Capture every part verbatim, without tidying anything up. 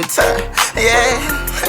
Yeah,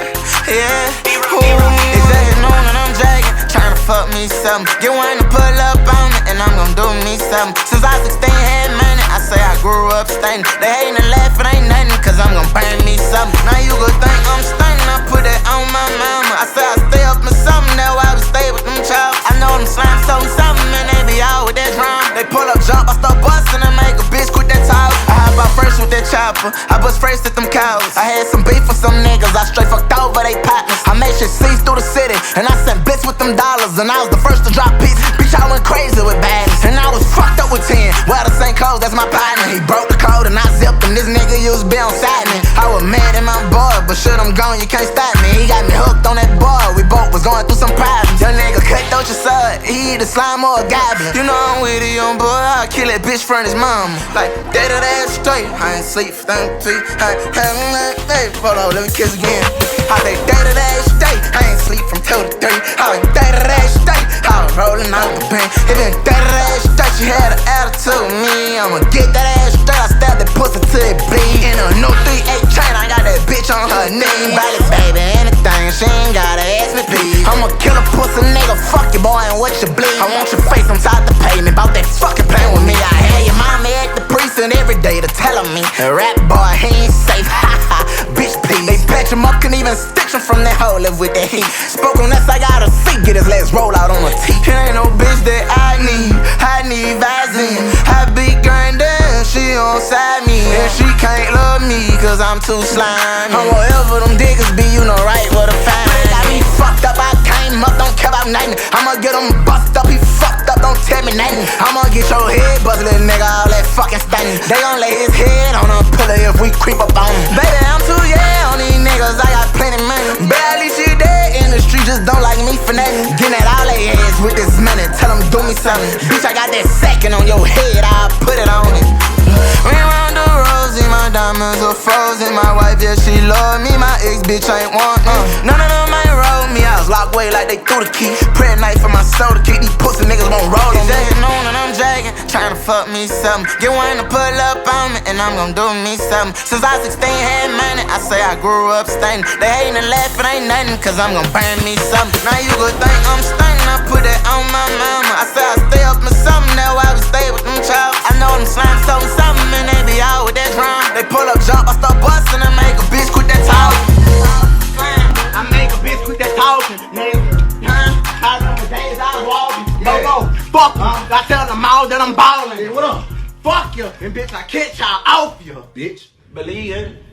yeah. Ooh, it's just noon and I'm dragging, tryna fuck me something. Get one to pull up on it, and I'm gon' do me something. Since I was sixteen, had money, I say I grew up stunning. They hatin' and laughin', ain't nothing, cause I'm gon' burn me something. Now you gon' think I'm stunning, I put that on my mama. I say I stay up in something, that's why I would stay with them chops. I know them slimes told me something, and they be out with that drum. They pull up, jump, I start bustin' and make a bitch quit that talk. I hop out first with that chopper, I bust first at them cows. I had some beef with some niggas, I straight fucked over they partners. I made shit cease through the city, and I sent bits with them dollars. And I was the first to drop beats, bitch I went crazy with baddies. And I was fucked up with ten, well the same clothes, that's my partner. He broke the code and I zipped him, this nigga used to be on side me. I was mad at my boy, but shit I'm gone, you can't stop me. He got me hooked on that boy, we both was going through some problems. Young nigga cut out your son, he either slime or a goblin. You know I'm with a young boy, I'll kill that bitch from his mama. Like, day to day straight, I ain't sleep for thirty-three. I ain't having that day, hold on, let me kiss again. I say day to day straight, I ain't sleep from two to three. I was day to day straight, I was rolling out the pen. It been day to day straight, she had an attitude with me. I'ma get that ass straight, I stab that pussy till it bleed. In a new three eight chain, I got that bitch on her knee. Body baby, anything, she ain't gotta ask me please. I'ma kill a pussy nigga, fuck you boy and what you bleed. I want your face inside the pavement, bout that fucking playing with me. I had your mama at the precinct every day to tell me, rap boy, he ain't safe, ha ha, bitch please. They patch him up, can even stitch him from that hole, live with that heat. Spoke on that, I got a seat, get his legs roll out on the teeth. It ain't no bitch that I need, I need Vaseline. I be grindin', she on side me, and she can't love me, cause I'm too slimy. I'm whatever them niggas be, you know right where to find me. Got me fucked up, I came up, don't care about nothing. I'ma get him bust up, he fucked up, don't tell me nothing. I'ma get your head bust, little nigga, all that fucking stunning. They gon' lay his head on a pillow if we creep up on him. Baby, I'm too yeah on these niggas, I got plenty money. Barely shit dead in the street, just don't like me for nothing. Getting at all they ass with this money, tell them do me something. Bitch, I got that second on your head, I'll put it on it. We round the rosy, my diamonds are frozen. My wife, yeah, she love me, my ex bitch ain't want me. None of them ain't roll me, I was locked away like they threw the key. Prayer night for my soul to keep these pussy niggas won't roll on me. It's noon and I'm dragging, tryna fuck me something. Get one to pull up on me, and I'm gon' do me something. Since I was sixteen, had money, I say I grew up stunning. They hatin' and laughin', ain't nothing, cause I'm gon' burn me something. Now you gon' think I'm stunning, I put that on my mama. I say I stay up in something, that's why I would stay with them chops. I know them slimes told me something, and they be out with that drum. They pull up, jump, I start bustin' and make a bitch quit that talking. I make a bitch quit that talking, nigga. Huh? I remember days I was walking. Go, go, fuck you. I tell them all that I'm ballin'. Hey, what up? Fuck you. And bitch, I catch y'all off you, bitch. Believe it.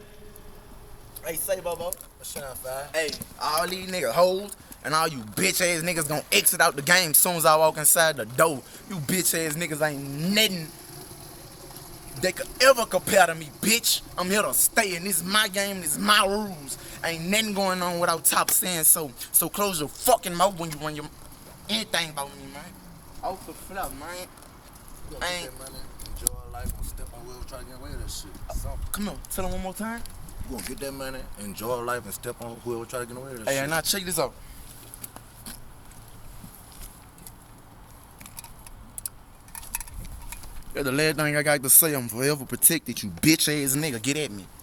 Hey, say, Bobo. Hey, all these niggas hoes and all you bitch ass niggas gon' exit out the game soon as I walk inside the door. You bitch ass niggas ain't nothing they could ever compare to me, bitch. I'm here to stay, and this is my game, this is my rules. Ain't nothing going on without top saying so. So close your fucking mouth when you run your anything about me, man. Off the flip, man. I ain't enjoy life and step on wheels, try to get away with that shit. Uh, come on, tell him one more time. You gonna get that money, enjoy life and step on whoever try to get away with that hey, shit. Hey, now check this out. That's the last thing I got to say. I'm forever protected, you bitch ass nigga. Get at me.